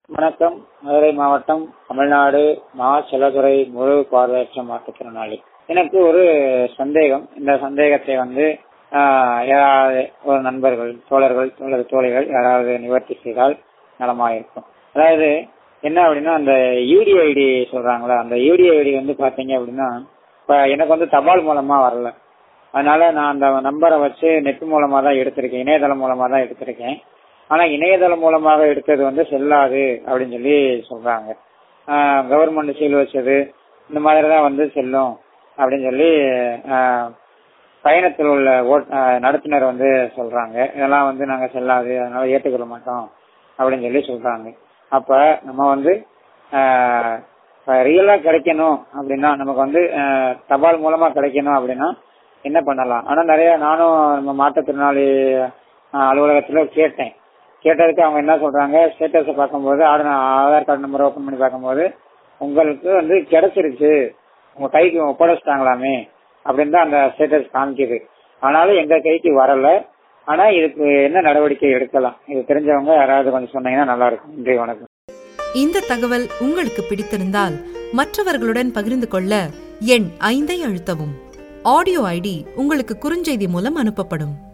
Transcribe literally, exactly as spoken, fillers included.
வணக்கம். மதுரை மாவட்டம், தமிழ்நாடு, மா செல்லதுரை, முழு பார்வையற்ற மாற்றுத்திறனாளி. எனக்கு ஒரு சந்தேகம். இந்த சந்தேகத்தை வந்து ஆஹ், யாராவது ஒரு நண்பர்கள், தோழர்கள் அல்லது தோழிகள் யாராவது நிவர்த்தி செய்தால் நலமாயிருக்கும். அதாவது என்ன அப்படின்னா, அந்த யூடிஐடி சொல்றாங்களா, அந்த யூடிஐடி வந்து பாத்தீங்க அப்படின்னா, இப்ப எனக்கு வந்து தபால் மூலமா வரல. அதனால நான் அந்த நம்பரை வச்சு நெட் மூலமா தான் எடுத்திருக்கேன், இணையதளம் மூலமா தான் எடுத்திருக்கேன். ஆனா இணையதளம் மூலமாக எடுத்தது வந்து செல்லாது அப்படின்னு சொல்லி சொல்றாங்க. கவர்மெண்ட் சீல் வச்சது இந்த மாதிரிதான் வந்து செல்லும் அப்படின்னு சொல்லி பயணத்தில் உள்ள நடத்துனர் வந்து சொல்றாங்க. இதெல்லாம் வந்து நாங்க செல்லாது, அதனால ஏற்றுக்கொள்ள மாட்டோம் அப்படின்னு சொல்லி சொல்றாங்க. அப்ப நம்ம வந்து ரியலா கிடைக்கணும் அப்படின்னா, நமக்கு வந்து தபால் மூலமா கிடைக்கணும் அப்படின்னா என்ன பண்ணலாம்? ஆனா நிறைய நானும் நம்ம மாற்றுத்திறனாளி அலுவலகத்துல கேட்டேன். கேட்டதுக்கு அவங்க என்ன சொல்றாங்க, ஸ்டேட்டஸை பார்க்கும்போது ஆதார் கார்டு நம்பர் ஓபன் பண்ணி பார்க்கும்போது உங்களுக்கு வந்து கிடைச்சிருச்சு, உங்க கைக்கு ஒப்படைச்சிட்டாங்களாமே அப்படின்னு தான் அந்த ஸ்டேட்டஸ் காமிக்குது. ஆனாலும் எங்க கைக்கு வரல. ஆனா இதுக்கு என்ன நடவடிக்கை எடுக்கலாம்? இது தெரிஞ்சவங்க யாராவது கொஞ்சம் சொன்னீங்கன்னா நல்லா இருக்கும். நன்றி, வணக்கம். இந்த தகவல் உங்களுக்கு பிடித்திருந்தால் மற்றவர்களுடன் பகிர்ந்து கொள்ள எண் ஐந்தை அழுத்தவும். ஆடியோ ஐடி உங்களுக்கு குறுஞ்செய்தி மூலம் அனுப்பப்படும்.